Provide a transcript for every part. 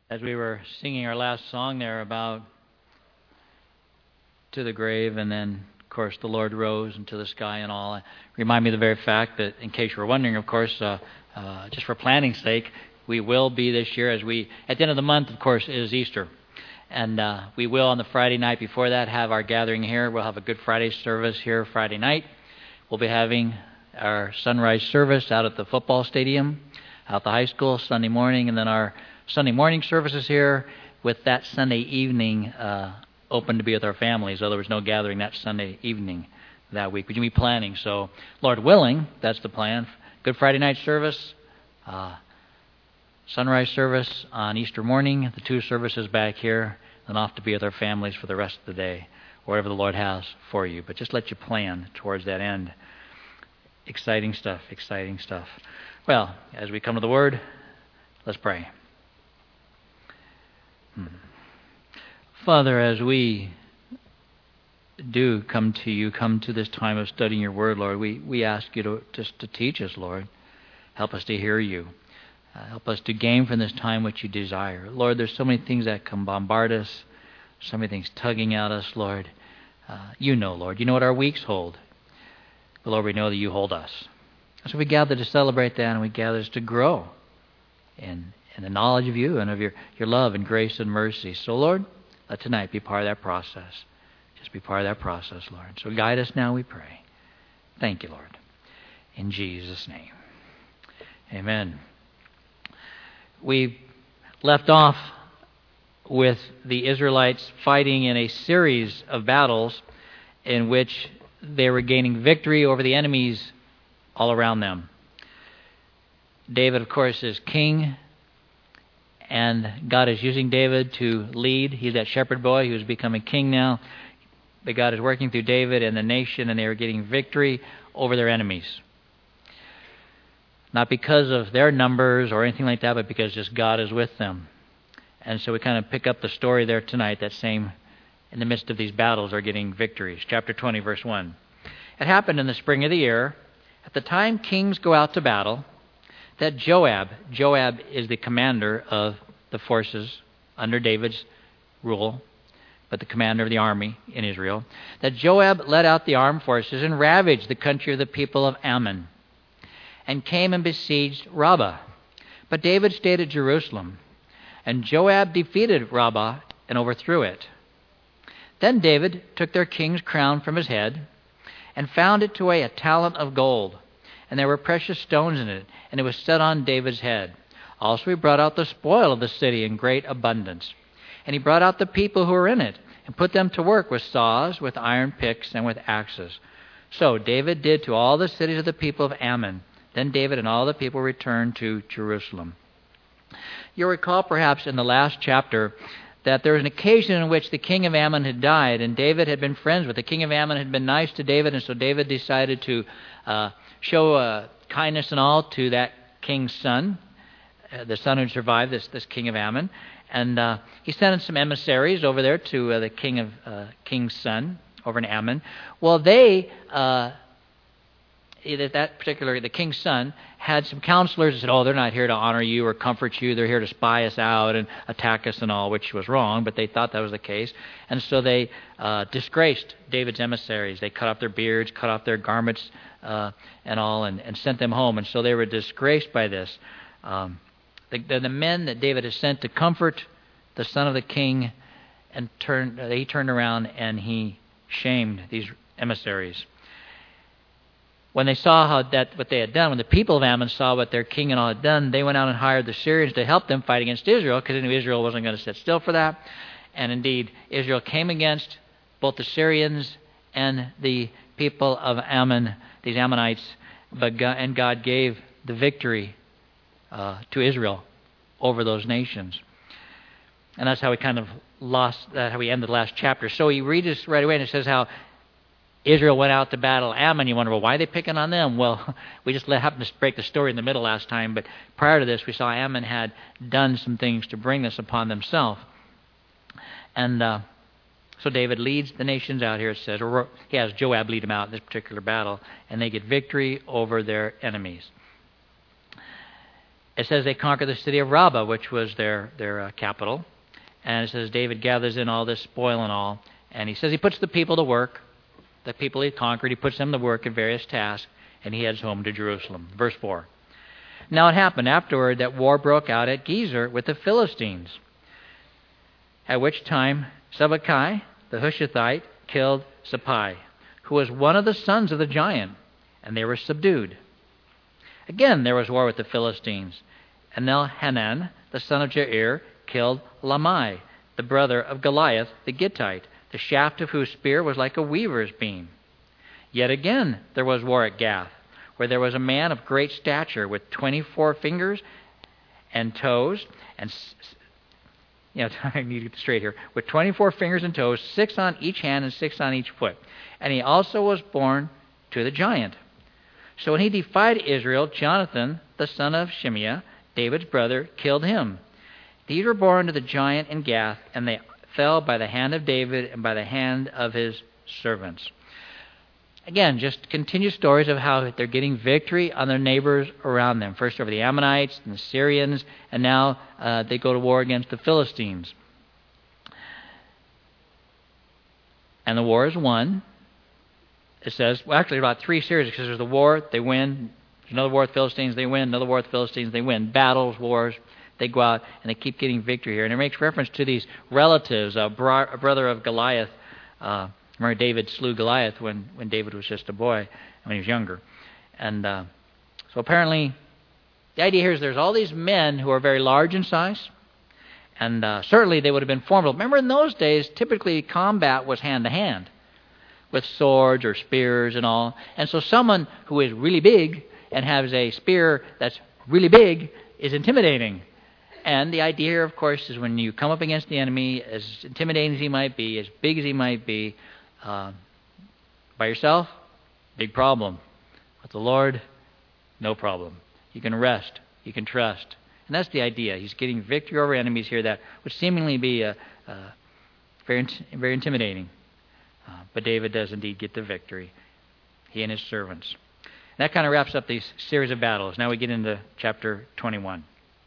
As we were singing our last song there about to the grave, and then, of course, the Lord rose into the sky and all, it reminded me of the very fact that, in case you were wondering, of course, just for planning's sake, we will be this year, at the end of the month, of course, is Easter. And we will, on the Friday night before that, have our gathering here. We'll have a Good Friday service here Friday night. We'll be having our sunrise service out at the football stadium, out at the high school, Sunday morning, and then our Sunday morning services here, with that Sunday evening open to be with our families. Although there's no gathering that Sunday evening that week. We can be planning. So, Lord willing, that's the plan. Good Friday night service, sunrise service on Easter morning, the two services back here, and off to be with our families for the rest of the day, whatever the Lord has for you. But just let you plan towards that end. Exciting stuff, exciting stuff. Well, as we come to the Word, let's pray. Father, as we do come to you, come to this time of studying your Word, Lord, we ask you to teach us, Lord. Help us to hear you. Help us to gain from this time what you desire. Lord, there's so many things that can bombard us, so many things tugging at us, Lord. You know, Lord. You know what our weeks hold. But, Lord, we know that you hold us. So we gather to celebrate that, and we gather to grow in the knowledge of you and of your love and grace and mercy. So, Lord, let tonight be part of that process. Just be part of that process, Lord. So guide us now, we pray. Thank you, Lord. In Jesus' name. Amen. We left off with the Israelites fighting in a series of battles in which they were gaining victory over the enemies all around them. David, of course, is king, and God is using David to lead. He's that shepherd boy who's becoming king now. But God is working through David and the nation, and they are getting victory over their enemies. Not because of their numbers or anything like that, but because just God is with them. And so we kind of pick up the story there tonight, that same, in the midst of these battles, are getting victories. Chapter 20, verse 1. It happened in the spring of the year, at the time kings go out to battle, that Joab is the commander of the forces under David's rule, but the commander of the army in Israel, that Joab led out the armed forces and ravaged the country of the people of Ammon, and came and besieged Rabbah. But David stayed at Jerusalem, and Joab defeated Rabbah and overthrew it. Then David took their king's crown from his head, and found it to weigh a talent of gold, and there were precious stones in it, and it was set on David's head. Also he brought out the spoil of the city in great abundance. And he brought out the people who were in it, and put them to work with saws, with iron picks, and with axes. So David did to all the cities of the people of Ammon. Then David and all the people returned to Jerusalem. You'll recall perhaps in the last chapter that there was an occasion in which the king of Ammon had died, and David had been friends with the king of Ammon, had been nice to David, and so David decided to show kindness and all to that king's son, the son who survived this king of Ammon. And he sent in some emissaries over there to the king's son over in Ammon. Well, the king's son had some counselors that said, oh, they're not here to honor you or comfort you. They're here to spy us out and attack us and all, which was wrong, but they thought that was the case. And so they disgraced David's emissaries. They cut off their beards, cut off their garments and all, and sent them home. And so they were disgraced by this. The men that David has sent to comfort the son of the king, and he turned around and he shamed these emissaries. When they saw what they had done, when the people of Ammon saw what their king and all had done, they went out and hired the Syrians to help them fight against Israel, because they knew Israel wasn't going to sit still for that. And indeed, Israel came against both the Syrians and the people of Ammon, these Ammonites, and God gave the victory to Israel over those nations. And that's how we kind of how we ended the last chapter. So he reads this right away, and it says how Israel went out to battle Ammon. You wonder, well, why are they picking on them? Well, we just happened to break the story in the middle last time, but prior to this, we saw Ammon had done some things to bring this upon themselves. And so David leads the nations out here, it says, or he has Joab lead them out in this particular battle, and they get victory over their enemies. it says they conquer the city of Rabbah, which was their capital. And it says David gathers in all this spoil and all. And he says he puts the people to work. The people he conquered, he puts them to work in various tasks. And he heads home to Jerusalem. Verse 4. Now it happened afterward that war broke out at Gezer with the Philistines. At which time Sibbecai, the Hushathite, killed Sappai, who was one of the sons of the giant, and they were subdued. Again there was war with the Philistines. And Elhanan, the son of Jair, killed Lamai, the brother of Goliath the Gittite, the shaft of whose spear was like a weaver's beam. Yet again there was war at Gath, where there was a man of great stature with 24 fingers and toes, and I need to get straight here, with 24 fingers and toes, 6 on each hand and 6 on each foot. And he also was born to the giant. So when he defied Israel, Jonathan, the son of Shimeah, David's brother, killed him. These were born to the giant in Gath, and they fell by the hand of David and by the hand of his servants. Again, just continued stories of how they're getting victory on their neighbors around them. First over the Ammonites and the Syrians, and now they go to war against the Philistines. And the war is won. It says, well, actually about 3 series, because there's the war, they win. There's another war with the Philistines, they win. Another war with the Philistines, they win. Battles, wars, they go out, and they keep getting victory here. And it makes reference to these relatives, a brother of Goliath. Remember, David slew Goliath when David was just a boy, when he was younger. And so apparently, the idea here is there's all these men who are very large in size, and certainly they would have been formidable. Remember, in those days, typically combat was hand-to-hand, with swords or spears and all. And so someone who is really big and has a spear that's really big is intimidating. And the idea here, of course, is when you come up against the enemy, as intimidating as he might be, as big as he might be, by yourself, big problem. With the Lord, no problem. You can rest. You can trust. And that's the idea. He's getting victory over enemies here that would seemingly be very intimidating. But David does indeed get the victory. He and his servants. And that kind of wraps up these series of battles. Now we get into chapter 21.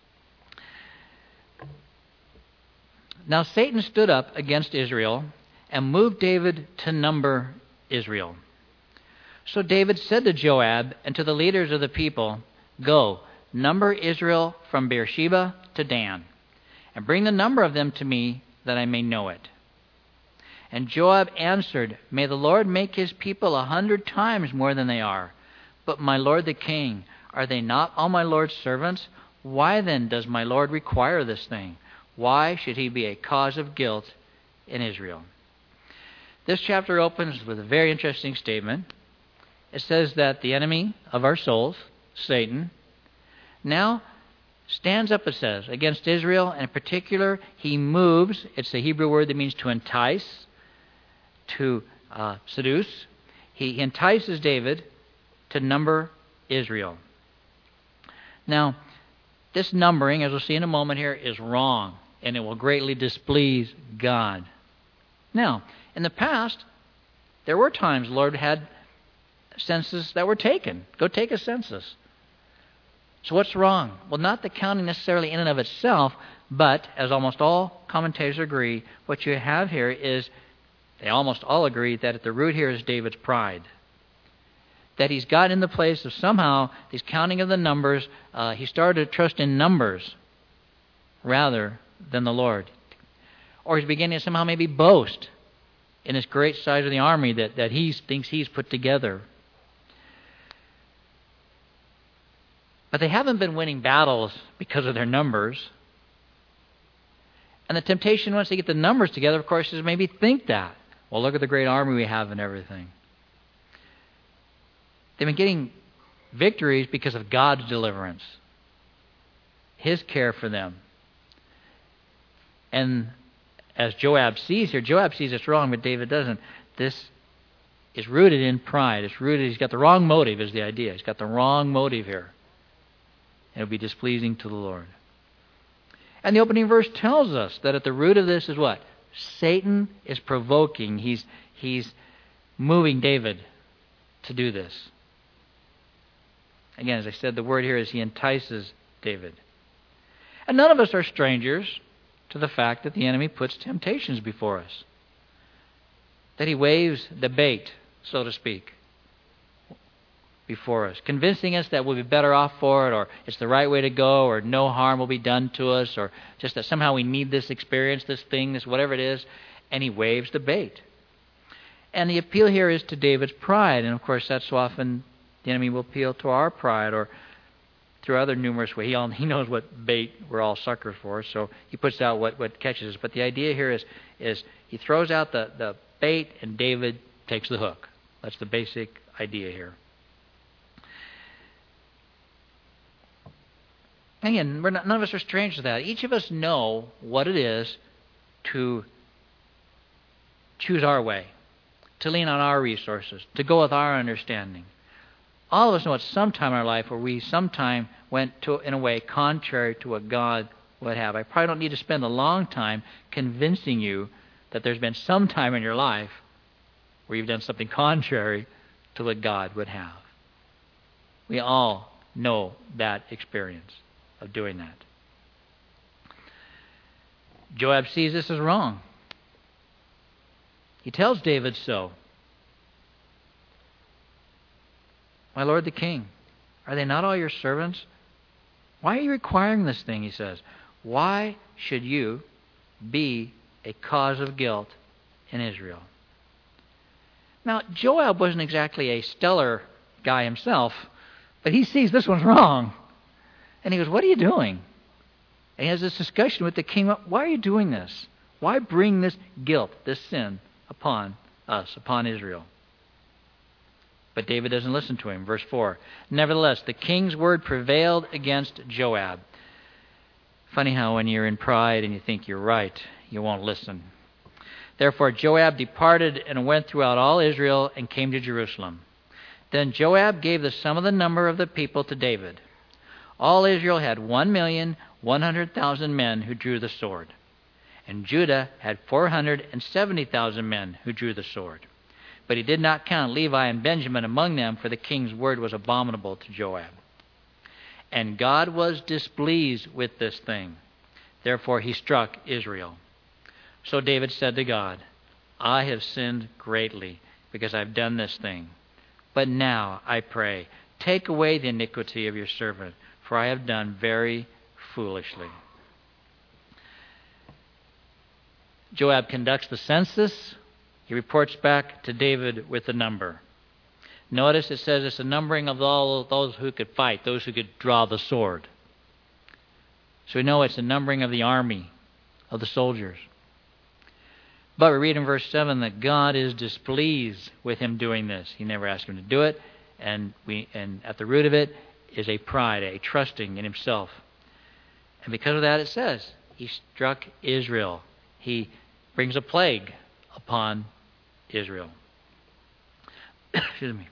Now Satan stood up against Israel and moved David to number Israel. So David said to Joab and to the leaders of the people, "Go, number Israel from Beersheba to Dan, and bring the number of them to me, that I may know it." And Joab answered, "May the Lord make his people 100 times more than they are. But my lord the king, are they not all my lord's servants? Why then does my lord require this thing? Why should he be a cause of guilt in Israel?" This chapter opens with a very interesting statement. It says that the enemy of our souls, Satan, now stands up, it says, against Israel. And in particular, he moves. It's the Hebrew word that means to entice, to seduce. He entices David to number Israel. Now, this numbering, as we'll see in a moment here, is wrong, and it will greatly displease God. Now, in the past, there were times the Lord had censuses that were taken. Go take a census. So what's wrong? Well, not the counting necessarily in and of itself, but, as almost all commentators agree, what you have here is, they almost all agree that at the root here is David's pride. That he's got in the place of somehow these counting of the numbers, he started to trust in numbers rather than the Lord. Or he's beginning to somehow maybe boast in this great size of the army that he thinks he's put together. But they haven't been winning battles because of their numbers. And the temptation once they get the numbers together, of course, is maybe think that. Well, look at the great army we have and everything. They've been getting victories because of God's deliverance, His care for them. And as Joab sees here, Joab sees it's wrong, but David doesn't. This is rooted in pride. It's rooted, he's got the wrong motive is the idea. He's got the wrong motive here. It'll be displeasing to the Lord. And the opening verse tells us that at the root of this is what? Satan is provoking. He's moving David to do this. Again, as I said, the word here is he entices David. And none of us are strangers to the fact that the enemy puts temptations before us. That he waves the bait, so to speak, before us, convincing us that we'll be better off for it, or it's the right way to go, or no harm will be done to us, or just that somehow we need this experience, this thing, this whatever it is, and he waves the bait. And the appeal here is to David's pride, and of course that's so often the enemy will appeal to our pride, or through other numerous ways. He knows what bait we're all suckers for, so he puts out what catches us. But the idea here is he throws out the bait and David takes the hook. That's the basic idea here. Again, none of us are strange to that. Each of us know what it is to choose our way, to lean on our resources, to go with our understanding. All of us know at some time in our life where we sometime went in a way contrary to what God would have. I probably don't need to spend a long time convincing you that there's been some time in your life where you've done something contrary to what God would have. We all know that experience of doing that. Joab sees this as wrong. He tells David so. My lord the king, are they not all your servants? Why are you requiring this thing, he says. Why should you be a cause of guilt in Israel? Now, Joab wasn't exactly a stellar guy himself, but he sees this one's wrong. And he goes, what are you doing? And he has this discussion with the king. Why are you doing this? Why bring this guilt, this sin upon us, upon Israel? But David doesn't listen to him. Verse 4. Nevertheless, the king's word prevailed against Joab. Funny how when you're in pride and you think you're right, you won't listen. Therefore Joab departed and went throughout all Israel and came to Jerusalem. Then Joab gave the sum of the number of the people to David. All Israel had 1,100,000 men who drew the sword. And Judah had 470,000 men who drew the sword. But he did not count Levi and Benjamin among them, for the king's word was abominable to Joab. And God was displeased with this thing. Therefore he struck Israel. So David said to God, I have sinned greatly because I've done this thing. But now, I pray, take away the iniquity of your servant, for I have done very foolishly. Joab conducts the census. He reports back to David with the number. Notice it says it's a numbering of all those who could fight, those who could draw the sword. So we know it's a numbering of the army, of the soldiers. But we read in verse 7 that God is displeased with him doing this. He never asked him to do it, and at the root of it is a pride, a trusting in himself. And because of that it says, he struck Israel. He brings a plague upon Israel. Excuse me.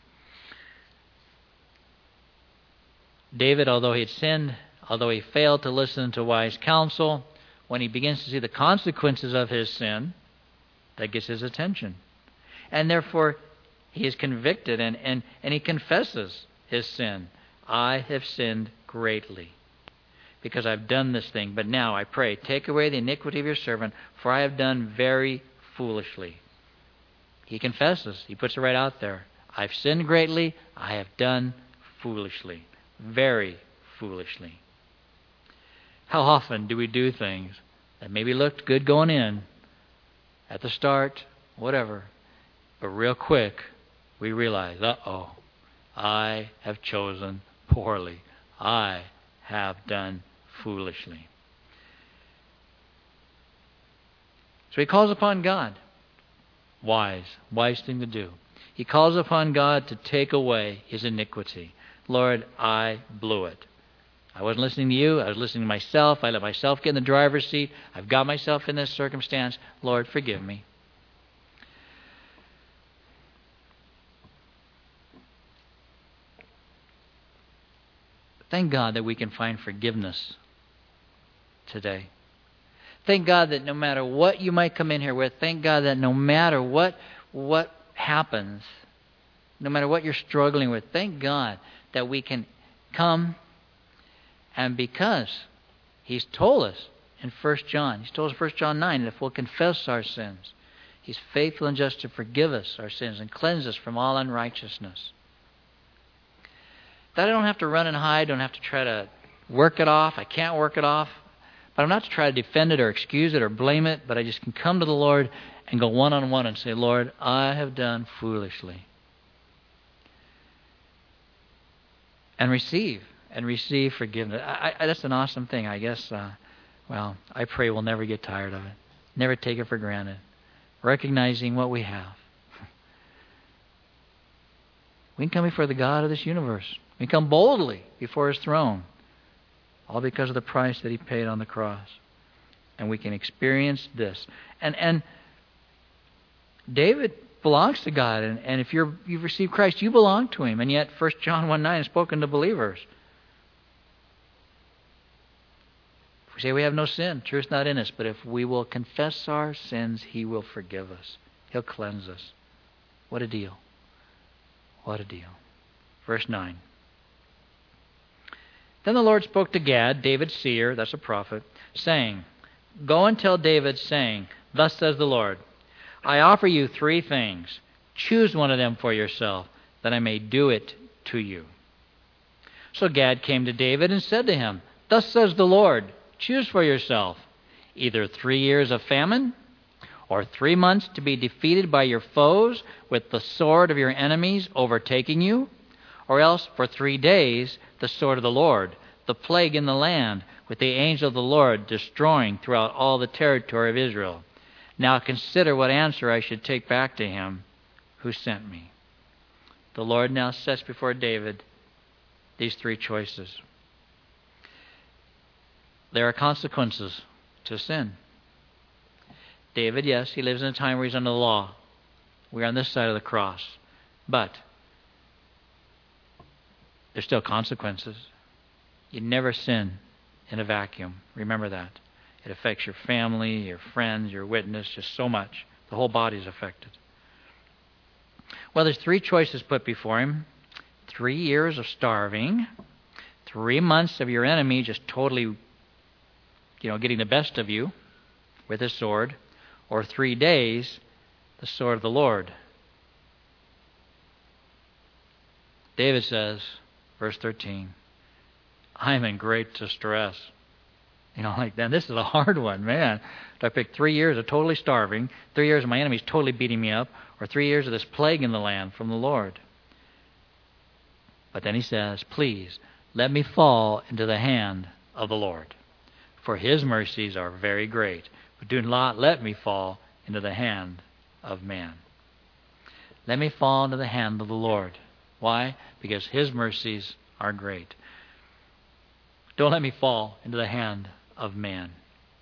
David, although he had sinned, although he failed to listen to wise counsel, when he begins to see the consequences of his sin, that gets his attention. And therefore, he is convicted and he confesses his sin. I have sinned greatly because I've done this thing. But now I pray, take away the iniquity of your servant, for I have done very foolishly. He confesses. He puts it right out there. I've sinned greatly. I have done foolishly. Very foolishly. How often do we do things that maybe looked good going in, at the start, whatever, but real quick we realize, uh-oh, I have chosen poorly. I have done foolishly. So he calls upon God. Wise thing to do. He calls upon God to take away his iniquity. Lord, I blew it. I wasn't listening to you. I was listening to myself. I let myself get in the driver's seat. I've got myself in this circumstance. Lord, forgive me. Thank God that we can find forgiveness today. Thank God that no matter what you might come in here with, thank God that no matter what happens, no matter what you're struggling with, thank God that we can come And because He's told us in 1 John, He's told us in 1 John 9, that if we'll confess our sins, He's faithful and just to forgive us our sins and cleanse us from all unrighteousness. That I don't have to run and hide, don't have to try to work it off. I can't work it off. But I'm not to try to defend it or excuse it or blame it, but I just can come to the Lord and go one-on-one and say, Lord, I have done foolishly. And receive forgiveness. That's an awesome thing, I guess. I pray we'll never get tired of it. Never take it for granted. Recognizing what we have. We can come before the God of this universe. We can come boldly before His throne. All because of the price that He paid on the cross. And we can experience this. And David belongs to God. And if you've received Christ, you belong to Him. And yet 1 John 1:9 is spoken to believers. If we say we have no sin, truth's not in us. But if we will confess our sins, He will forgive us. He'll cleanse us. What a deal. What a deal. Verse 9. Then the Lord spoke to Gad, David's seer, that's a prophet, saying, Go and tell David, saying, Thus says the Lord, I offer you 3 things. Choose one of them for yourself, that I may do it to you. So Gad came to David and said to him, Thus says the Lord, choose for yourself either 3 years of famine, or 3 months to be defeated by your foes with the sword of your enemies overtaking you, or else for 3 days the sword of the Lord, the plague in the land, with the angel of the Lord destroying throughout all the territory of Israel. Now consider what answer I should take back to him who sent me. The Lord now sets before David these 3 choices. There are consequences to sin. David, yes, he lives in a time where he's under the law. We're on this side of the cross. But there's still consequences. You never sin in a vacuum. Remember that. It affects your family, your friends, your witness, just so much. The whole body is affected. Well, there's 3 choices put before him. 3 years of starving. 3 months of your enemy just totally, getting the best of you with his sword. Or 3 days, the sword of the Lord. David says, verse 13, I'm in great distress. This is a hard one, man. Do I pick 3 years of totally starving, 3 years of my enemies totally beating me up, or 3 years of this plague in the land from the Lord? But then he says, please, let me fall into the hand of the Lord, for His mercies are very great. But do not let me fall into the hand of man. Let me fall into the hand of the Lord. Why? Because His mercies are great. Don't let me fall into the hand of man.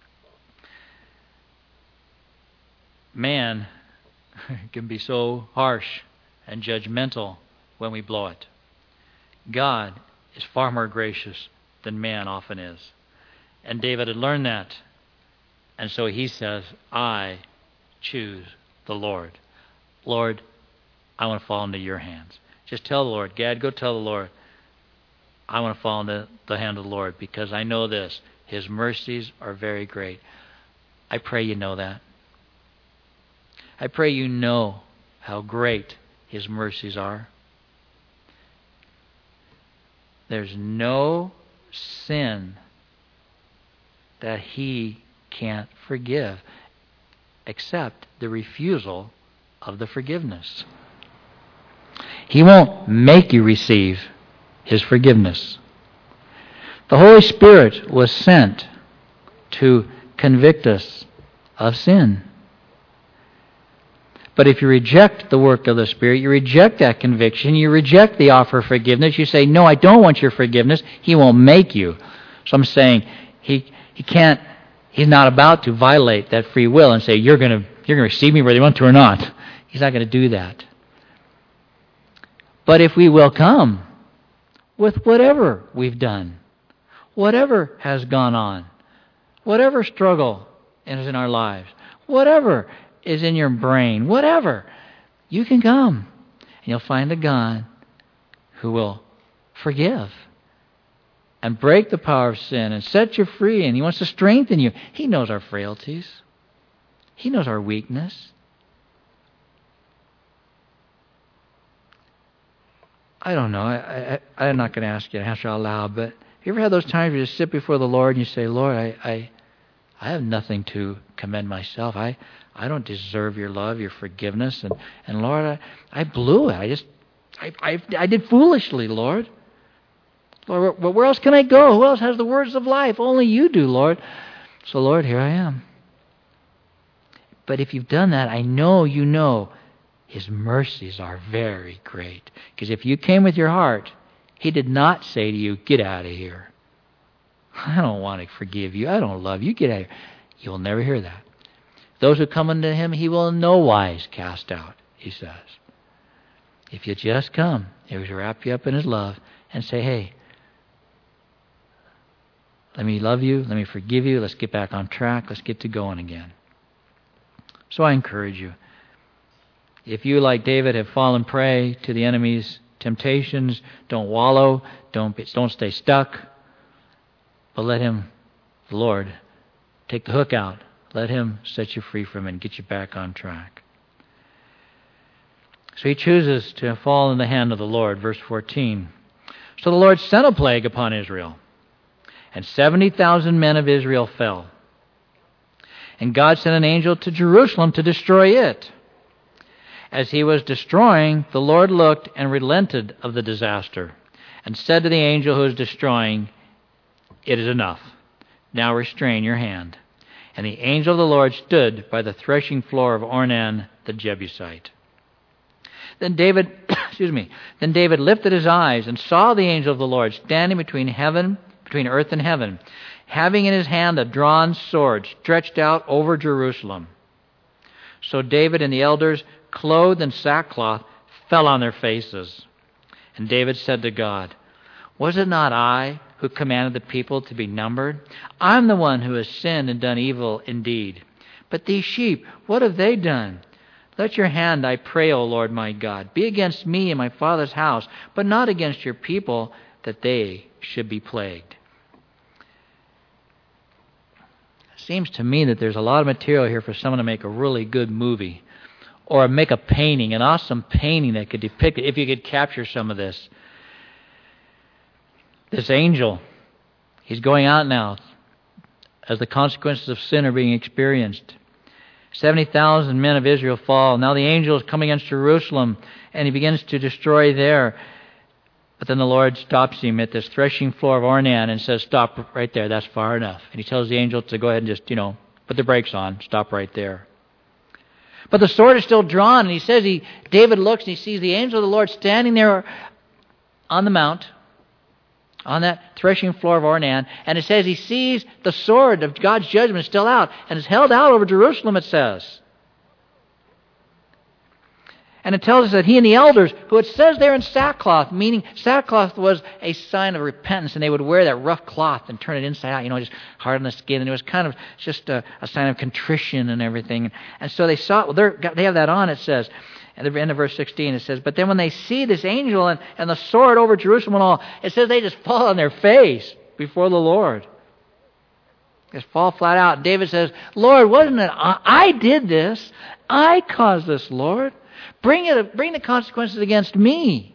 Man can be so harsh and judgmental when we blow it. God is far more gracious than man often is. And David had learned that. And so he says, I choose the Lord. Lord, I want to fall into your hands. Just tell the Lord, Gad, go tell the Lord, I want to fall into the hand of the Lord because I know this. His mercies are very great. I pray you know that. I pray you know how great His mercies are. There's no sin that He can't forgive except the refusal of the forgiveness. He won't make you receive His forgiveness. The Holy Spirit was sent to convict us of sin. But if you reject the work of the Spirit, you reject that conviction, you reject the offer of forgiveness, you say, no, I don't want your forgiveness, He won't make you. So I'm saying He can't, He's not about to violate that free will and say, you're going to receive me whether you want to or not. He's not going to do that. But if we will come with whatever we've done, whatever has gone on, whatever struggle is in our lives, whatever is in your brain, whatever, you can come and you'll find a God who will forgive and break the power of sin and set you free, and He wants to strengthen you. He knows our frailties. He knows our weakness. I don't know. I'm not going to ask you to answer out loud, but have you ever had those times where you sit before the Lord and you say, Lord, I have nothing to commend myself. I don't deserve your love, your forgiveness. And Lord, I blew it. I did foolishly, Lord. Lord, where else can I go? Who else has the words of life? Only you do, Lord. So, Lord, here I am. But if you've done that, I know you know His mercies are very great. Because if you came with your heart, He did not say to you, get out of here. I don't want to forgive you. I don't love you. Get out of here. You'll never hear that. Those who come unto Him, He will in no wise cast out, He says. If you just come, He will wrap you up in His love and say, hey, let me love you. Let me forgive you. Let's get back on track. Let's get to going again. So I encourage you. If you, like David, have fallen prey to the enemy's temptations, don't wallow, don't stay stuck, but let Him, the Lord, take the hook out. Let Him set you free from it and get you back on track. So he chooses to fall in the hand of the Lord. Verse 14. So the Lord sent a plague upon Israel, and 70,000 men of Israel fell. And God sent an angel to Jerusalem to destroy it. As he was destroying, the Lord looked and relented of the disaster, and said to the angel who was destroying, it is enough. Now restrain your hand. And the angel of the Lord stood by the threshing floor of Ornan the Jebusite. Then David lifted his eyes and saw the angel of the Lord standing between earth and heaven, having in his hand a drawn sword stretched out over Jerusalem. So David and the elders, clothed in sackcloth, fell on their faces. And David said to God, was it not I who commanded the people to be numbered? I'm the one who has sinned and done evil indeed. But these sheep, what have they done? Let your hand, I pray, O Lord my God, be against me and my father's house, but not against your people, that they should be plagued. It seems to me that there's a lot of material here for someone to make a really good movie, or make a painting, an awesome painting that could depict it, if you could capture some of this. This angel, he's going out now as the consequences of sin are being experienced. 70,000 men of Israel fall. Now the angel is coming against Jerusalem, and he begins to destroy there. But then the Lord stops him at this threshing floor of Ornan and says, stop right there, that's far enough. And he tells the angel to go ahead and just, put the brakes on, stop right there. But the sword is still drawn, and he says, David looks and he sees the angel of the Lord standing there on the mount, on that threshing floor of Ornan, and it says he sees the sword of God's judgment still out, and it's held out over Jerusalem, it says. And it tells us that he and the elders, who it says they're in sackcloth, meaning sackcloth was a sign of repentance, and they would wear that rough cloth and turn it inside out, just hard on the skin, and it was kind of just a sign of contrition and everything. And so they saw, they have that on, it says. At the end of verse 16, it says, but then when they see this angel and the sword over Jerusalem and all, it says they just fall on their face before the Lord. Just fall flat out. David says, Lord, wasn't it I did this? I caused this, Lord. Bring the consequences against me.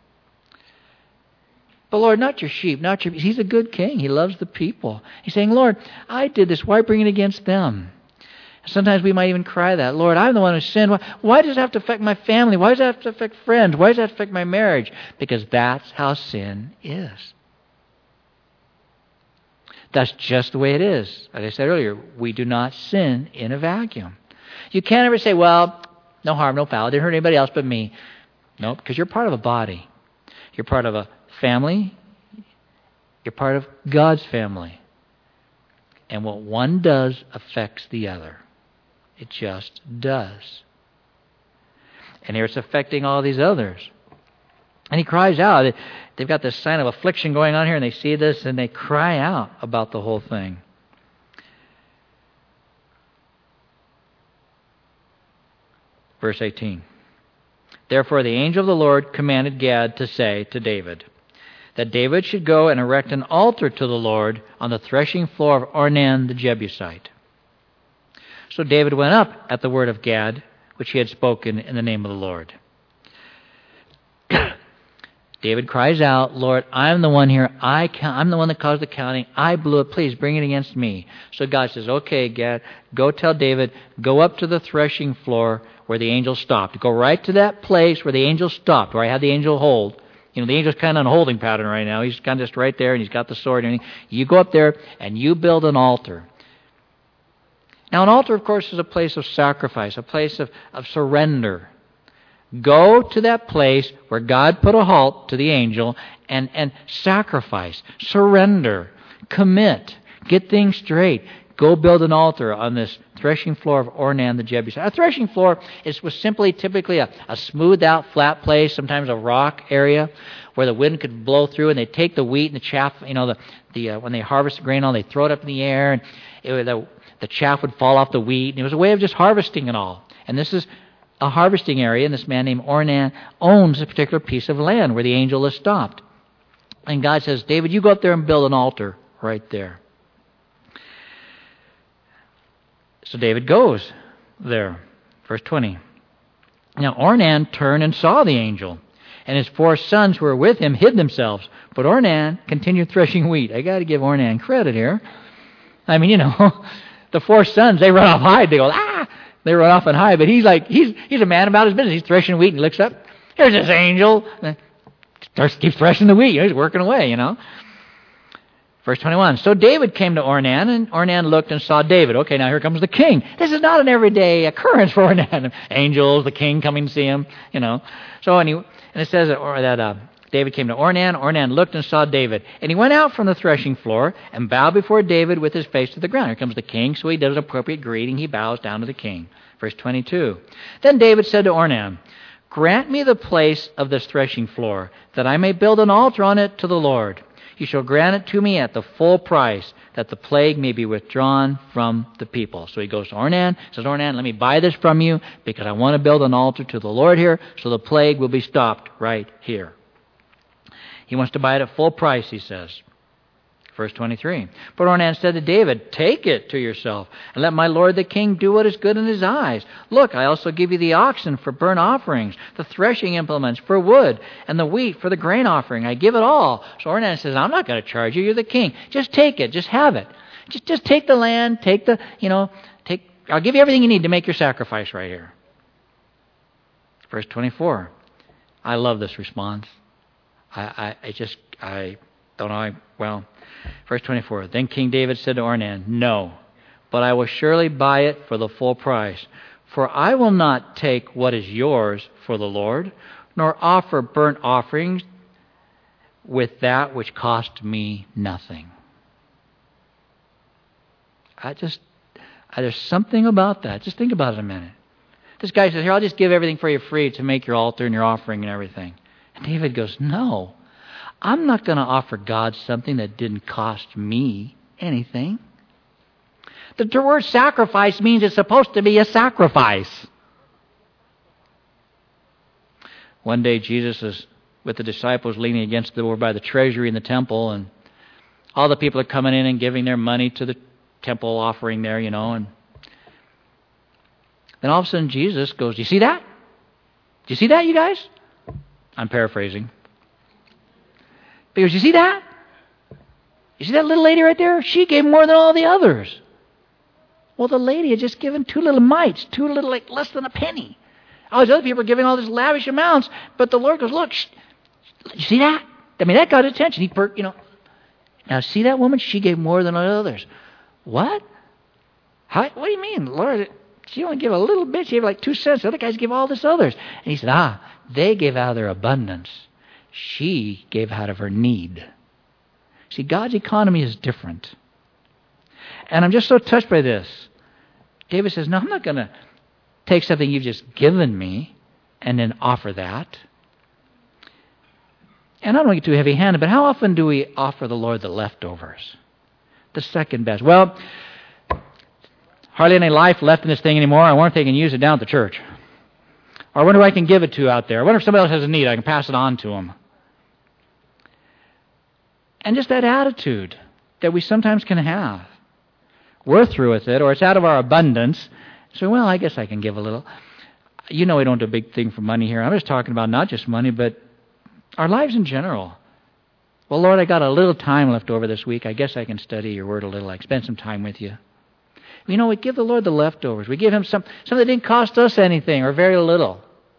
But Lord, not your sheep, He's a good king. He loves the people. He's saying, Lord, I did this. Why bring it against them? Sometimes we might even cry that, Lord, I'm the one who sinned. Why does it have to affect my family? Why does it have to affect friends? Why does it have to affect my marriage? Because that's how sin is. That's just the way it is. As I said earlier, we do not sin in a vacuum. You can't ever say, well, no harm, no foul. It didn't hurt anybody else but me. No, because you're part of a body. You're part of a family. You're part of God's family. And what one does affects the other. It just does. And here it's affecting all these others. And he cries out. They've got this sign of affliction going on here, and they see this, and they cry out about the whole thing. Verse 18. Therefore the angel of the Lord commanded Gad to say to David, that David should go and erect an altar to the Lord on the threshing floor of Ornan the Jebusite. So David went up at the word of Gad, which he had spoken in the name of the Lord. David cries out, Lord, I'm the one here. I'm the one that caused the counting. I blew it. Please bring it against me. So God says, okay, Gad, go tell David, go up to the threshing floor where the angel stopped. Go right to that place where the angel stopped, where I had the angel hold. You know, the angel's kind of on a holding pattern right now. He's kind of just right there, and he's got the sword and everything. You go up there, and you build an altar. Now, an altar, of course, is a place of sacrifice, a place of surrender. Go to that place where God put a halt to the angel and sacrifice, surrender, commit, get things straight. Go build an altar on this threshing floor of Ornan the Jebusite. A threshing floor was simply typically a smoothed out flat place, sometimes a rock area where the wind could blow through, and they take the wheat and the chaff, when they harvest the grain, they throw it up in the air, and the chaff would fall off the wheat. And it was a way of just harvesting it all. And this is a harvesting area, and this man named Ornan owns a particular piece of land where the angel has stopped. And God says, David, you go up there and build an altar right there. So David goes there. Verse 20. Now Ornan turned and saw the angel, and his 4 sons who were with him hid themselves. But Ornan continued threshing wheat. I got to give Ornan credit here. I mean, the 4 sons, they run off hide. They go, ah! They run off and hide. But he's a man about his business. He's threshing wheat, and he looks up. Here's this angel. Keeps threshing the wheat. He's working away, Verse 21. So David came to Ornan, and Ornan looked and saw David. Okay, now here comes the king. This is not an everyday occurrence for Ornan. Angels, the king coming to see him, So and it says that David came to Ornan. Ornan looked and saw David. And he went out from the threshing floor and bowed before David with his face to the ground. Here comes the king, so he does an appropriate greeting. He bows down to the king. Verse 22. Then David said to Ornan, grant me the place of this threshing floor, that I may build an altar on it to the Lord. You shall grant it to me at the full price, that the plague may be withdrawn from the people. So he goes to Ornan, says, Ornan, let me buy this from you, because I want to build an altar to the Lord here, so the plague will be stopped right here. He wants to buy it at full price, he says. Verse 23. But Ornan said to David, take it to yourself, and let my lord the king do what is good in his eyes. Look, I also give you the oxen for burnt offerings, the threshing implements for wood, and the wheat for the grain offering. I give it all. So Ornan says, I'm not going to charge you. You're the king. Just take it. Just have it. Just take the land. I'll give you everything you need to make your sacrifice right here. Verse 24. I love this response. I don't know. Verse 24. Then King David said to Ornan, no, but I will surely buy it for the full price. For I will not take what is yours for the Lord, nor offer burnt offerings with that which cost me nothing. There's something about that. Just think about it a minute. This guy says, here, I'll just give everything for you free to make your altar and your offering and everything. And David goes, no, I'm not going to offer God something that didn't cost me anything. The word sacrifice means it's supposed to be a sacrifice. One day Jesus is with the disciples leaning against the door by the treasury in the temple, and all the people are coming in and giving their money to the temple offering there, and then all of a sudden Jesus goes, do you see that? Do you see that, you guys? I'm paraphrasing. But he goes, you see that? You see that little lady right there? She gave more than all the others. Well, the lady had just given 2 little mites, 2 little, less than a penny. All these other people are giving all these lavish amounts, but the Lord goes, look, you see that? I mean, that got attention. He perked, Now, see that woman? She gave more than all the others. What? What do you mean, Lord? She only gave a little bit. She gave like 2 cents. The other guys give all this others. And he said, they gave out of their abundance. She gave out of her need. See, God's economy is different. And I'm just so touched by this. David says, no, I'm not going to take something you've just given me and then offer that. And I don't want to get too heavy-handed, but how often do we offer the Lord the leftovers? The second best. Well, hardly any life left in this thing anymore. I wonder if they can use it down at the church. Or I wonder who I can give it to out there. I wonder if somebody else has a need. I can pass it on to them. And just that attitude that we sometimes can have. We're through with it, or it's out of our abundance. So, well, I guess I can give a little. You know we don't do a big thing for money here. I'm just talking about not just money, but our lives in general. Well, Lord, I got a little time left over this week. I guess I can study your word a little. I can spend some time with you. You know, we give the Lord the leftovers. We give him something that didn't cost us anything or very little.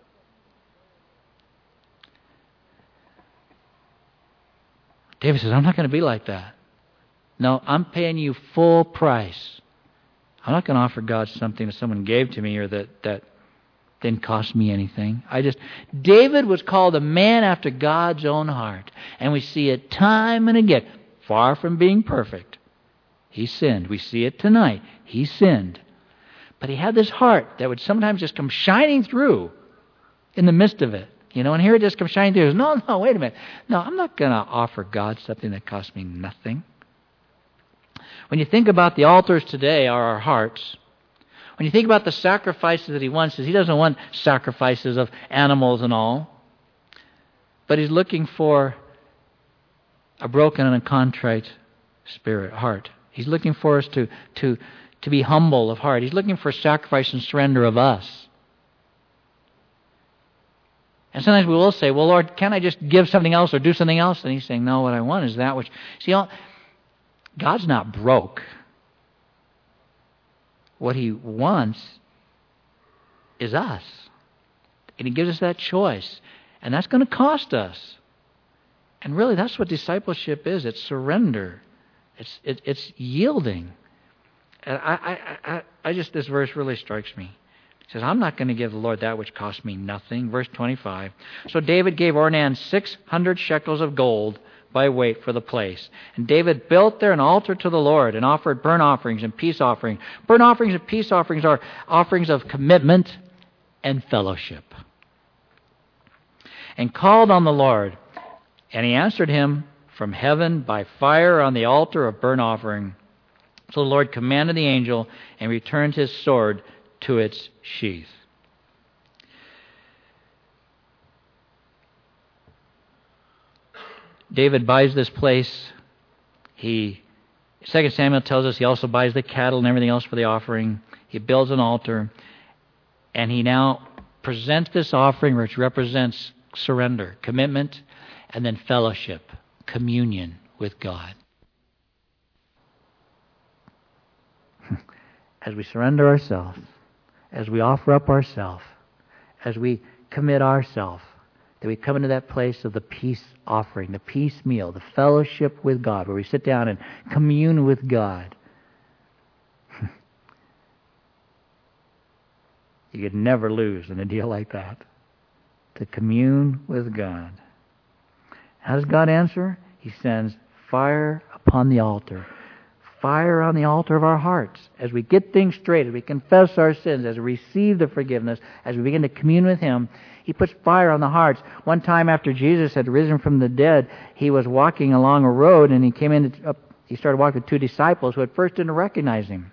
David says, I'm not going to be like that. No, I'm paying you full price. I'm not going to offer God something that someone gave to me or that didn't cost me anything. David was called a man after God's own heart. And we see it time and again. Far from being perfect. He sinned. We see it tonight. He sinned. But he had this heart that would sometimes just come shining through in the midst of it. You know, and here it just comes shining through. No, wait a minute. No, I'm not going to offer God something that costs me nothing. When you think about the altars today are our hearts. When you think about the sacrifices that he wants, he doesn't want sacrifices of animals and all. But he's looking for a broken and a contrite spirit, heart. He's looking for us to be humble of heart. He's looking for sacrifice and surrender of us. And sometimes we will say, well, Lord, can't I just give something else or do something else? And he's saying, no, what I want is that which... See, God's not broke. What he wants is us. And he gives us that choice. And that's going to cost us. And really, that's what discipleship is. It's surrender. It's yielding. And this verse really strikes me. He says, I'm not going to give the Lord that which cost me nothing. Verse 25. So David gave Ornan 600 shekels of gold by weight for the place. And David built there an altar to the Lord and offered burnt offerings and peace offerings. Burnt offerings and peace offerings are offerings of commitment and fellowship. And called on the Lord. And he answered him from heaven by fire on the altar of burnt offering. So the Lord commanded the angel and returned his sword to its sheath. David buys this place. 2 Samuel tells us he also buys the cattle and everything else for the offering. He builds an altar. And he now presents this offering which represents surrender, commitment, and then fellowship, communion with God. As we surrender ourselves, as we offer up ourselves, as we commit ourselves, that we come into that place of the peace offering, the peace meal, the fellowship with God, where we sit down and commune with God. You could never lose in a deal like that. To commune with God. How does God answer? He sends fire upon the altar. Fire on the altar of our hearts. As we get things straight, as we confess our sins, as we receive the forgiveness, as we begin to commune with Him, He puts fire on the hearts. One time after Jesus had risen from the dead, He was walking along a road and He started walking with two disciples who at first didn't recognize Him.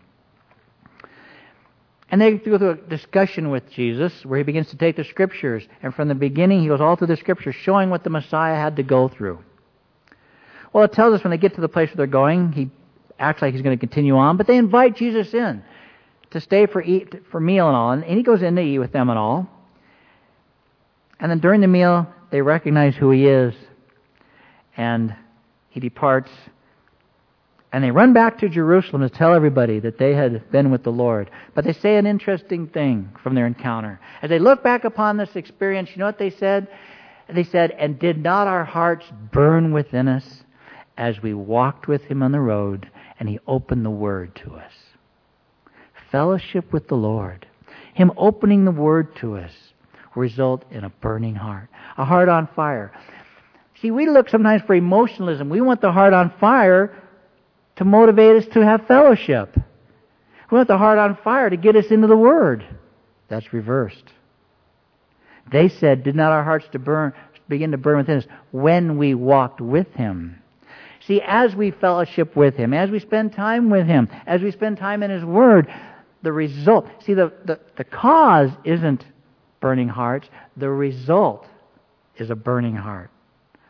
And they go through a discussion with Jesus where He begins to take the Scriptures. And from the beginning, He goes all through the Scriptures showing what the Messiah had to go through. Well, it tells us when they get to the place where they're going, He acts like He's going to continue on. But they invite Jesus in to stay for meal and all. And He goes in to eat with them and all. And then during the meal, they recognize who He is. And He departs. And they run back to Jerusalem to tell everybody that they had been with the Lord. But they say an interesting thing from their encounter. As they look back upon this experience, you know what they said? They said, "And did not our hearts burn within us as we walked with Him on the road, and He opened the Word to us?" Fellowship with the Lord, Him opening the Word to us, will result in a burning heart. A heart on fire. See, we look sometimes for emotionalism. We want the heart on fire to motivate us to have fellowship. We want the heart on fire to get us into the Word. That's reversed. They said, "Did not our hearts begin to burn within us when we walked with Him?" See, as we fellowship with Him, as we spend time with Him, as we spend time in His Word, the result... See, the cause isn't burning hearts. The result is a burning heart.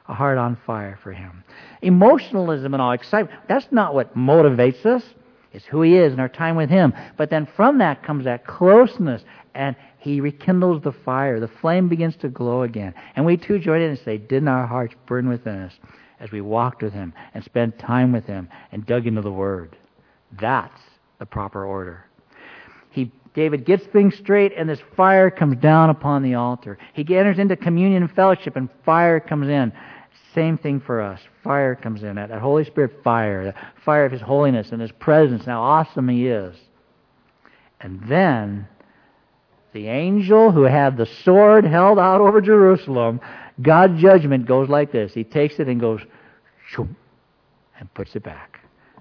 A heart on fire for Him. Emotionalism and all, excitement, that's not what motivates us. It's who He is and our time with Him. But then from that comes that closeness, and He rekindles the fire. The flame begins to glow again. And we too join in and say, didn't our hearts burn within us as we walked with Him and spent time with Him and dug into the Word? That's the proper order. David gets things straight, and this fire comes down upon the altar. He enters into communion and fellowship, and fire comes in. Same thing for us. Fire comes in. That Holy Spirit fire, the fire of His holiness and His presence, and how awesome He is. And then the angel who had the sword held out over Jerusalem, God's judgment goes like this. He takes it and goes, shoom, and puts it back.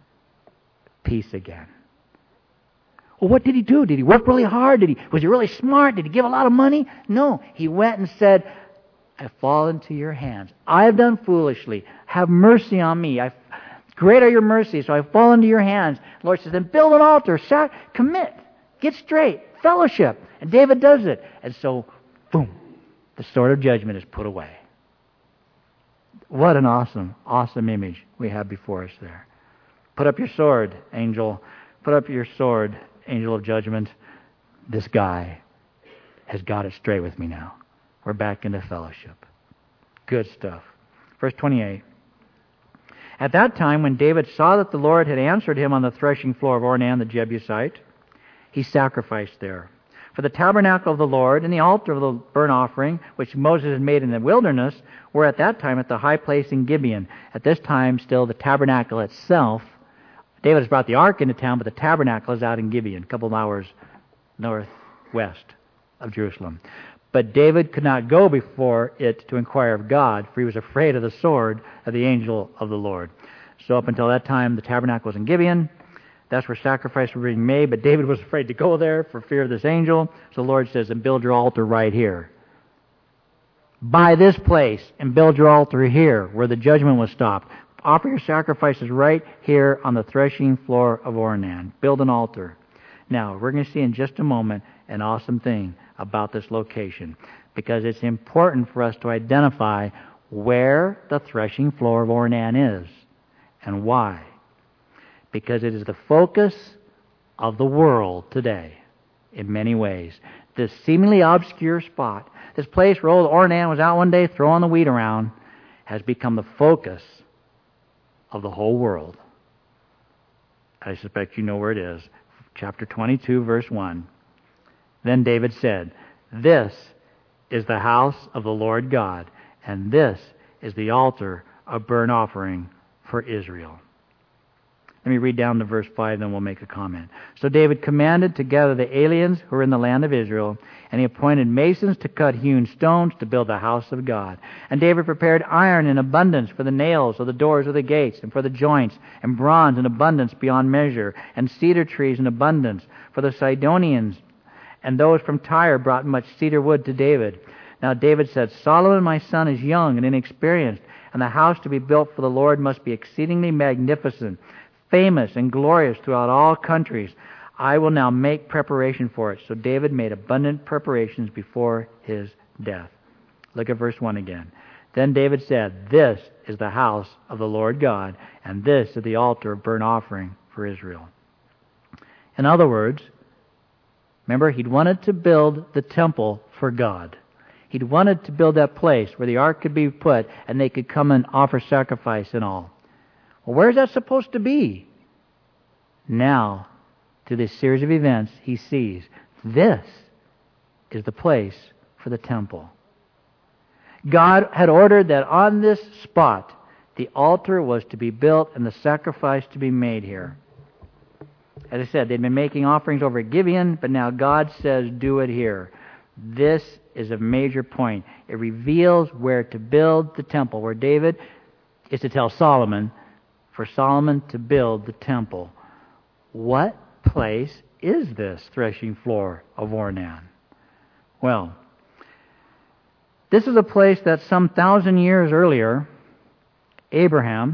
Peace again. Well, what did He do? Did He work really hard? Was He really smart? Did He give a lot of money? No. He went and said, I fall into your hands. I have done foolishly. Have mercy on me. Great are your mercies, so I fall into your hands. The Lord says, then build an altar. Commit. Get straight. Fellowship. And David does it. And so, boom, the sword of judgment is put away. What an awesome, awesome image we have before us there. Put up your sword, angel. Put up your sword, angel of judgment. This guy has got it straight with me now. We're back into fellowship. Good stuff. Verse 28. At that time, when David saw that the Lord had answered him on the threshing floor of Ornan the Jebusite, he sacrificed there. For the tabernacle of the Lord and the altar of the burnt offering, which Moses had made in the wilderness, were at that time at the high place in Gibeon. At this time, still the tabernacle itself. David has brought the ark into town, but the tabernacle is out in Gibeon, a couple of hours northwest of Jerusalem. But David could not go before it to inquire of God, for he was afraid of the sword of the angel of the Lord. So up until that time, the tabernacle was in Gibeon. That's where sacrifices were being made, but David was afraid to go there for fear of this angel. So the Lord says, and build your altar right here. Buy this place and build your altar here, where the judgment was stopped. Offer your sacrifices right here on the threshing floor of Ornan. Build an altar. Now, we're going to see in just a moment an awesome thing about this location, because it's important for us to identify where the threshing floor of Ornan is and why. Because it is the focus of the world today in many ways. This seemingly obscure spot, this place where old Ornan was out one day throwing the wheat around, has become the focus of the whole world. I suspect you know where it is. Chapter 22, verse 1. Then David said, this is the house of the Lord God, and this is the altar of burnt offering for Israel. Let me read down to verse 5, then we'll make a comment. So David commanded to gather the aliens who were in the land of Israel, and he appointed masons to cut hewn stones to build the house of God. And David prepared iron in abundance for the nails of the doors of the gates, and for the joints, and bronze in abundance beyond measure, and cedar trees in abundance for the Sidonians. And those from Tyre brought much cedar wood to David. Now David said, Solomon my son is young and inexperienced, and the house to be built for the Lord must be exceedingly magnificent, famous and glorious throughout all countries. I will now make preparation for it. So David made abundant preparations before his death. Look at verse 1 again. Then David said, this is the house of the Lord God, and this is the altar of burnt offering for Israel. In other words, remember, he'd wanted to build the temple for God. He'd wanted to build that place where the ark could be put and they could come and offer sacrifice and all. Well, where's that supposed to be? Now, through this series of events, he sees this is the place for the temple. God had ordered that on this spot, the altar was to be built and the sacrifice to be made here. As I said, they'd been making offerings over at Gibeon, but now God says, do it here. This is a major point. It reveals where to build the temple, where David is to tell Solomon, for Solomon to build the temple. What place is this threshing floor of Ornan? Well, this is a place that some 1,000 years earlier, Abraham,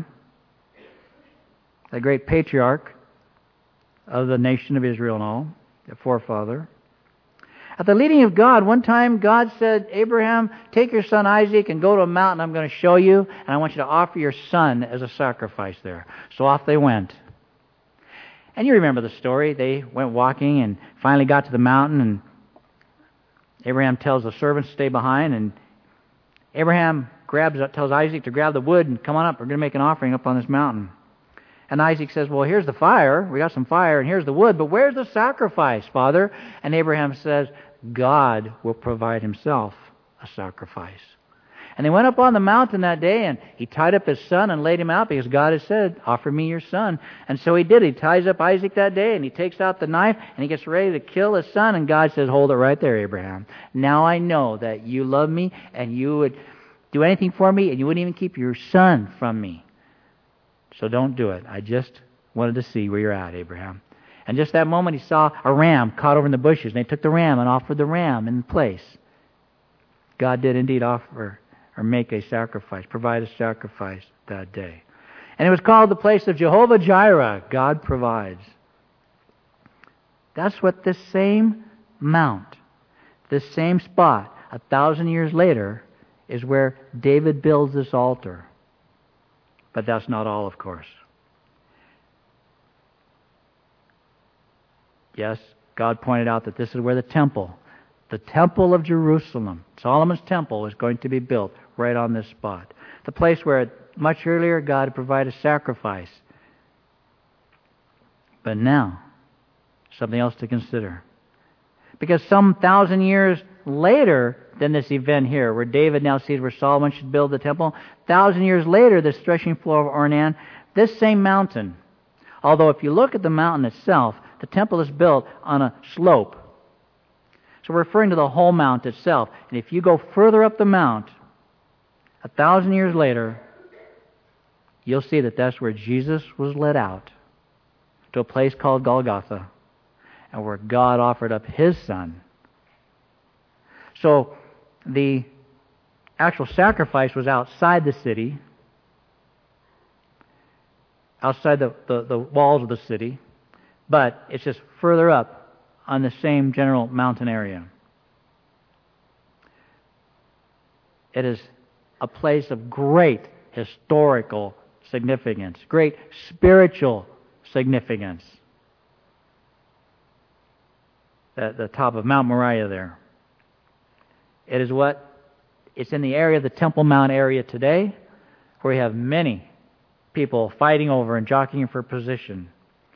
the great patriarch of the nation of Israel and all, the forefather, At the leading of God, one time God said, Abraham, take your son Isaac and go to a mountain I'm going to show you, and I want you to offer your son as a sacrifice there. So off they went. And you remember the story. They went walking and finally got to the mountain, and Abraham tells the servants to stay behind, and Abraham tells Isaac to grab the wood and come on up. We're going to make an offering up on this mountain. And Isaac says, well, here's the fire. We got some fire, and here's the wood, but where's the sacrifice, Father? And Abraham says, God will provide himself a sacrifice. And they went up on the mountain that day, and he tied up his son and laid him out because God had said, offer me your son. And so he did. He ties up Isaac that day, and he takes out the knife, and he gets ready to kill his son. And God says, hold it right there, Abraham. Now I know that you love me, and you would do anything for me, and you wouldn't even keep your son from me. So don't do it. I just wanted to see where you're at, Abraham. And just that moment, he saw a ram caught over in the bushes, and they took the ram and offered the ram in place. God did indeed offer or make a sacrifice, provide a sacrifice that day. And it was called the place of Jehovah Jireh, God provides. That's what this same mount, this same spot, 1,000 years later, is where David builds this altar. But that's not all, of course. Yes, God pointed out that this is where the temple of Jerusalem, Solomon's temple, is going to be built right on this spot. The place where much earlier God had provided sacrifice. But now, something else to consider. Because some 1,000 years later than this event here, where David now sees where Solomon should build the temple, 1,000 years later, this threshing floor of Ornan, this same mountain, although if you look at the mountain itself, the temple is built on a slope. So we're referring to the whole mount itself. And if you go further up the mount, 1,000 years later, you'll see that that's where Jesus was led out to a place called Golgotha, and where God offered up His Son. So the actual sacrifice was outside the city, outside the walls of the city, but it's just further up on the same general mountain area. It is a place of great historical significance, great spiritual significance. At the top of Mount Moriah there. It's in the area of the Temple Mount area today, where we have many people fighting over and jockeying for position.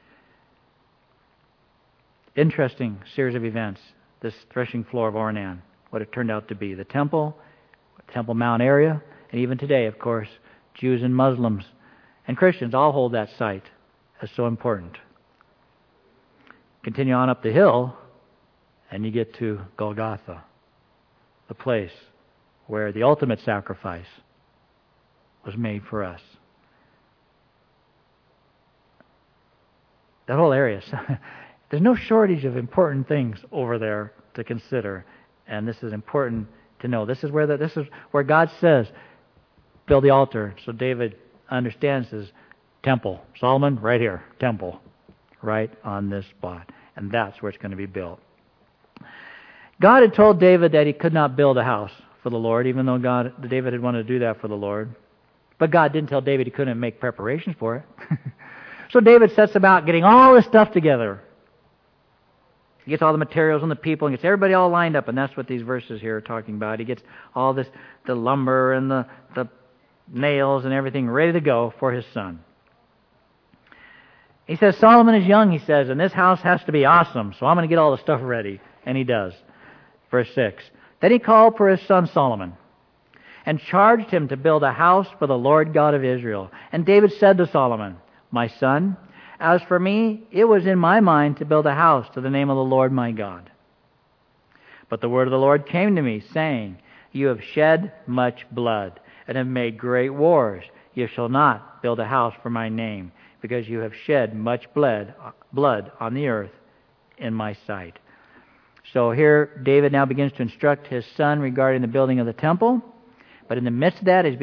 Interesting series of events, this threshing floor of Ornan, what it turned out to be. The Temple Mount area, and even today, of course, Jews and Muslims and Christians all hold that site as so important. Continue on up the hill, and you get to Golgotha, the place where the ultimate sacrifice was made for us. That whole area, there's no shortage of important things over there to consider, and this is important to know. This is where God says, build the altar. So David understands his temple. Solomon, right here, temple, right on this spot, and that's where it's going to be built. God had told David that he could not build a house for the Lord, even though David had wanted to do that for the Lord. But God didn't tell David he couldn't make preparations for it. So David sets about getting all this stuff together. He gets all the materials and the people and gets everybody all lined up, and that's what these verses here are talking about. He gets all this, the lumber and the nails and everything ready to go for his son. He says, Solomon is young, he says, and this house has to be awesome, so I'm going to get all the stuff ready. And he does. Verse 6. Then he called for his son Solomon and charged him to build a house for the Lord God of Israel. And David said to Solomon, my son, as for me, it was in my mind to build a house to the name of the Lord my God. But the word of the Lord came to me, saying, you have shed much blood and have made great wars. You shall not build a house for my name, because you have shed much blood on the earth in my sight. So here, David now begins to instruct his son regarding the building of the temple. But in the midst of that, as he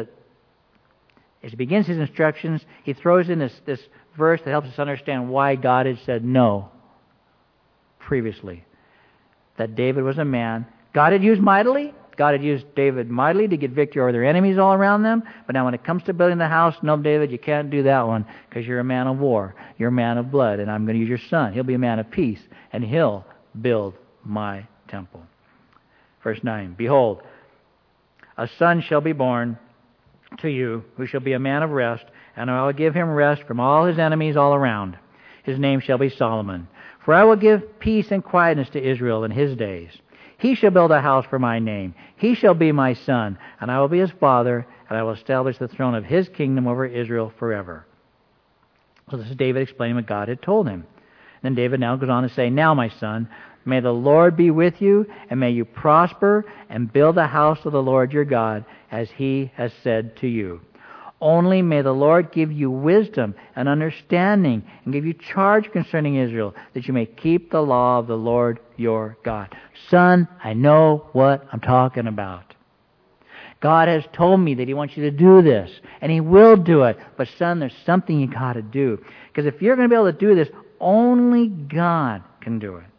begins his instructions, he throws in this verse that helps us understand why God had said no previously. that David was a man God had used mightily. God had used David mightily to get victory over their enemies all around them. But now when it comes to building the house, no, David, you can't do that one because you're a man of war. You're a man of blood, and I'm going to use your son. He'll be a man of peace, and he'll build my temple. Verse 9, Behold, a son shall be born to you, who shall be a man of rest, and I will give him rest from all his enemies all around. His name shall be Solomon. For I will give peace and quietness to Israel in his days. He shall build a house for my name. He shall be my son, and I will be his father, and I will establish the throne of his kingdom over Israel forever. So this is David explaining what God had told him. Then David now goes on to say, Now, my son, may the Lord be with you, and may you prosper, and build the house of the Lord your God, as he has said to you. Only may the Lord give you wisdom and understanding, and give you charge concerning Israel, that you may keep the law of the Lord your God. Son, I know what I'm talking about. God has told me that he wants you to do this, and he will do it. But son, there's something you got to do. Because if you're going to be able to do this, only God can do it.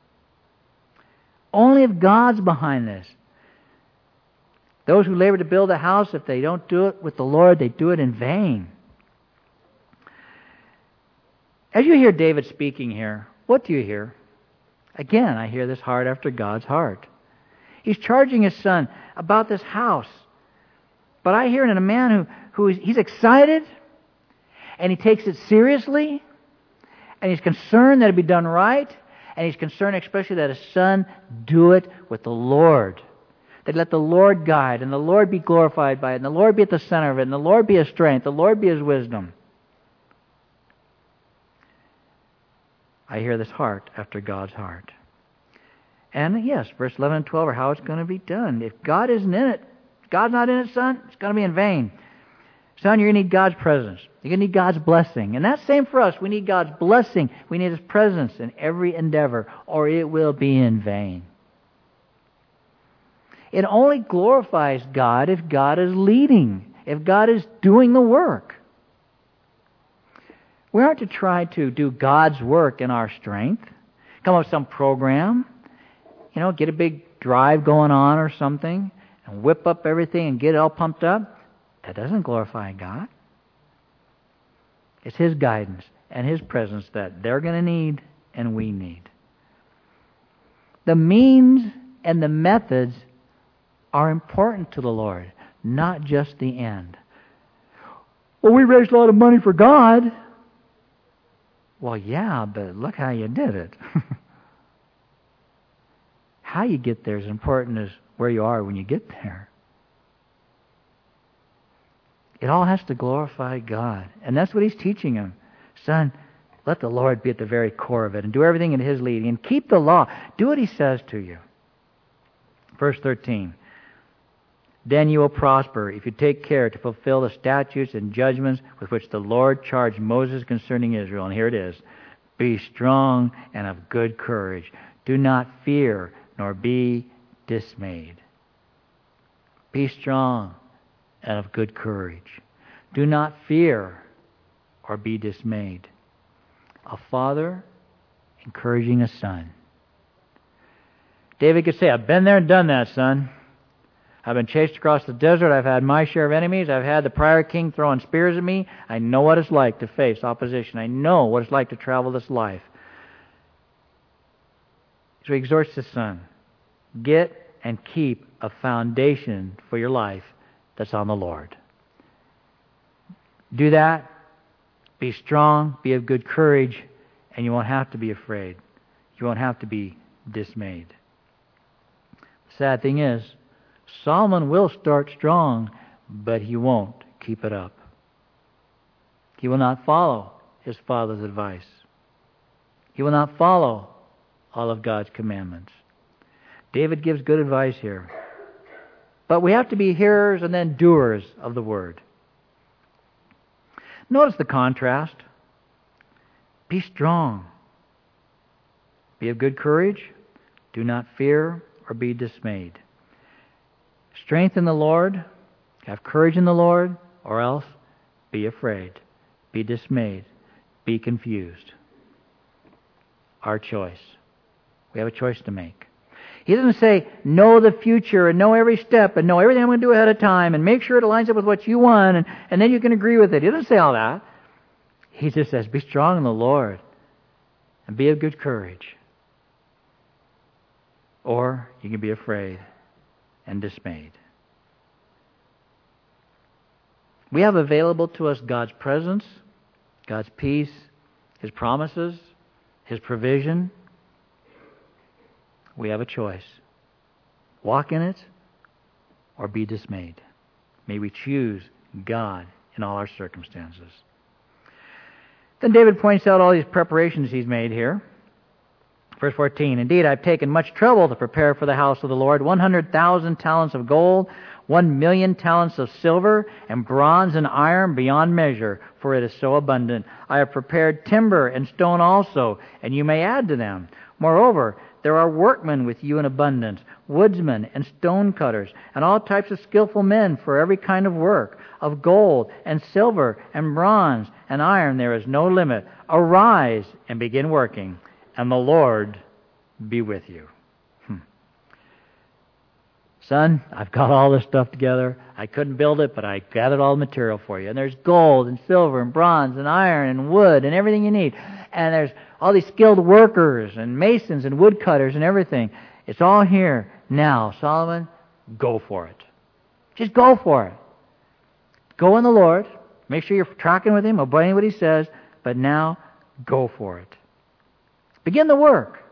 Only if God's behind this. Those who labor to build a house, if they don't do it with the Lord, they do it in vain. As you hear David speaking here, what do you hear? Again, I hear this heart after God's heart. He's charging his son about this house. But I hear it in a man he's excited, and he takes it seriously, and he's concerned that it be done right, and he's concerned especially that his son do it with the Lord. That let the Lord guide, and the Lord be glorified by it, and the Lord be at the center of it, and the Lord be his strength, the Lord be his wisdom. I hear this heart after God's heart. And yes, verse 11 and 12 are how it's going to be done. If God isn't in it, God's not in it, son, it's going to be in vain. Son, you're going to need God's presence. You're going to need God's blessing. And that's the same for us. We need God's blessing. We need his presence in every endeavor, or it will be in vain. It only glorifies God if God is leading, if God is doing the work. We aren't to try to do God's work in our strength, come up with some program, get a big drive going on or something, and whip up everything and get it all pumped up. That doesn't glorify God. It's his guidance and his presence that they're going to need and we need. The means and the methods are important to the Lord, not just the end. Well, we raised a lot of money for God. Well, yeah, but look how you did it. How you get there is important as where you are when you get there. It all has to glorify God. And that's what he's teaching him. Son, let the Lord be at the very core of it and do everything in his leading and keep the law. Do what he says to you. Verse 13. Then you will prosper if you take care to fulfill the statutes and judgments with which the Lord charged Moses concerning Israel. And here it is. Be strong and of good courage. Do not fear nor be dismayed. Be strong and of good courage. Do not fear or be dismayed. A father encouraging a son. David could say, I've been there and done that, son. I've been chased across the desert. I've had my share of enemies. I've had the prior king throwing spears at me. I know what it's like to face opposition. I know what it's like to travel this life. So he exhorts his son, get and keep a foundation for your life that's on the Lord. Do that. Be strong. Be of good courage. And you won't have to be afraid. You won't have to be dismayed. The sad thing is, Solomon will start strong, but he won't keep it up. He will not follow his father's advice. He will not follow all of God's commandments. David gives good advice here. But we have to be hearers and then doers of the word. Notice the contrast. Be strong. Be of good courage. Do not fear or be dismayed. Strengthen the Lord, have courage in the Lord, or else be afraid, be dismayed, be confused. Our choice. We have a choice to make. He doesn't say, know the future and know every step and know everything I'm going to do ahead of time and make sure it lines up with what you want and then you can agree with it. He doesn't say all that. He just says, be strong in the Lord and be of good courage. Or you can be afraid and dismayed. We have available to us God's presence, God's peace, His promises, His provision. We have a choice. Walk in it or be dismayed. May we choose God in all our circumstances. Then David points out all these preparations he's made here. Verse 14, indeed, I've taken much trouble to prepare for the house of the Lord 100,000 talents of gold, 1,000,000 talents of silver, and bronze and iron beyond measure, for it is so abundant. I have prepared timber and stone also, and you may add to them. Moreover, there are workmen with you in abundance, woodsmen and stone cutters, and all types of skillful men for every kind of work. Of gold and silver and bronze and iron there is no limit. Arise and begin working, and the Lord be with you. Son, I've got all this stuff together. I couldn't build it, but I gathered all the material for you. And there's gold and silver and bronze and iron and wood and everything you need. And there's all these skilled workers and masons and woodcutters and everything. It's all here. Now, Solomon, go for it. Just go for it. Go in the Lord. Make sure you're tracking with Him, obeying what He says. But now, go for it. Begin the work.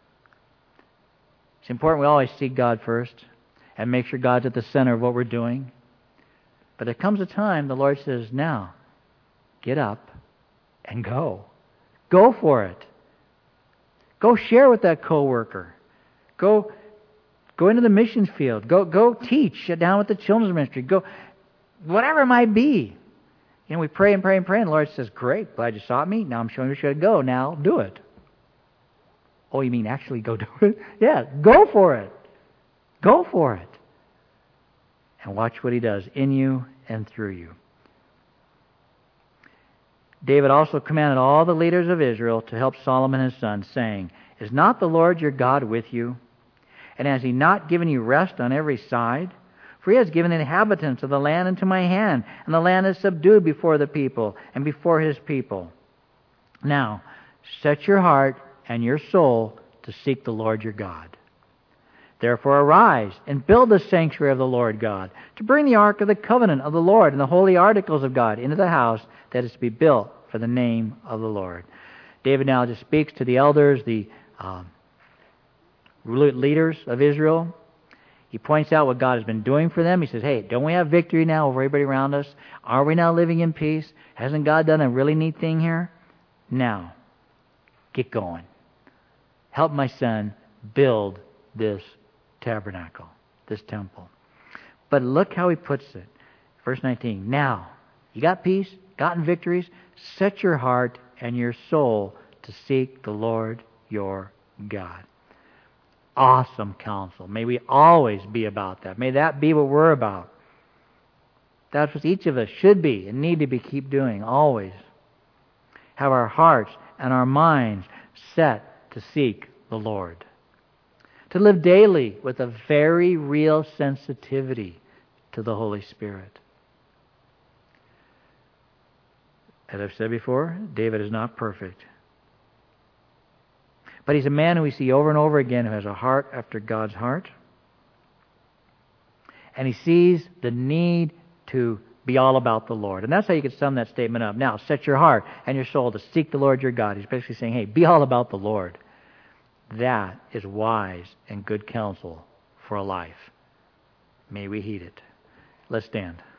It's important we always seek God first and make sure God's at the center of what we're doing. But there comes a time the Lord says, now, get up and go. Go for it. Go share with that coworker. Go into the missions field. Go teach down with the children's ministry. Go, whatever it might be. You know, we pray and pray and pray, and the Lord says, great, glad you sought me. Now I'm showing you where you should go. Now do it. Oh, you mean actually go do it? Yeah, go for it. Go for it. And watch what He does in you and through you. David also commanded all the leaders of Israel to help Solomon his son, saying, is not the Lord your God with you? And has He not given you rest on every side? For He has given the inhabitants of the land into my hand, and the land is subdued before the people and before His people. Now, set your heart and your soul to seek the Lord your God. Therefore arise and build the sanctuary of the Lord God, to bring the ark of the covenant of the Lord and the holy articles of God into the house that is to be built for the name of the Lord. David now just speaks to the elders, the leaders of Israel. He points out what God has been doing for them. He says, hey, don't we have victory now over everybody around us? Are we now living in peace? Hasn't God done a really neat thing here? Now, get going. Help my son build this tabernacle, this temple. But look how he puts it. Verse 19, now, you got peace, gotten victories, set your heart and your soul to seek the Lord your God. Awesome counsel. May we always be about that. May that be what we're about. That's what each of us should be and need to be keep doing, always. Have our hearts and our minds set to seek the Lord. To live daily with a very real sensitivity to the Holy Spirit. As I've said before, David is not perfect. But he's a man who we see over and over again who has a heart after God's heart. And he sees the need to be all about the Lord. And that's how you could sum that statement up. Now, set your heart and your soul to seek the Lord your God. He's basically saying, hey, be all about the Lord. That is wise and good counsel for a life. May we heed it. Let's stand.